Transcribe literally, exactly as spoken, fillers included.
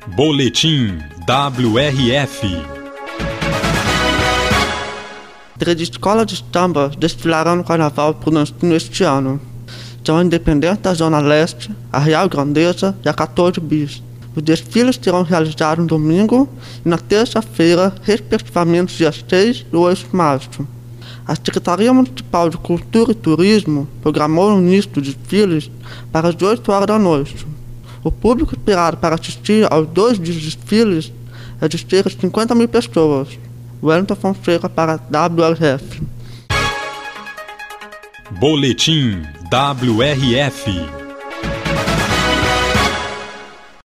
Boletim W R F. Três escolas de samba desfilarão no Carnaval Prudentino este ano. São a Independente da Zona Leste, a Real Grandeza e a quatorze bis. Os desfiles serão realizados no domingo e na terça-feira, respectivamente dias seis e oito de março. A Secretaria Municipal de Cultura e Turismo programou o início dos desfiles para as oito horas da noite. O público esperado para assistir aos dois dias de desfiles é de cerca de cinquenta mil pessoas. Wellington Fonseca para W R F. Boletim W R F.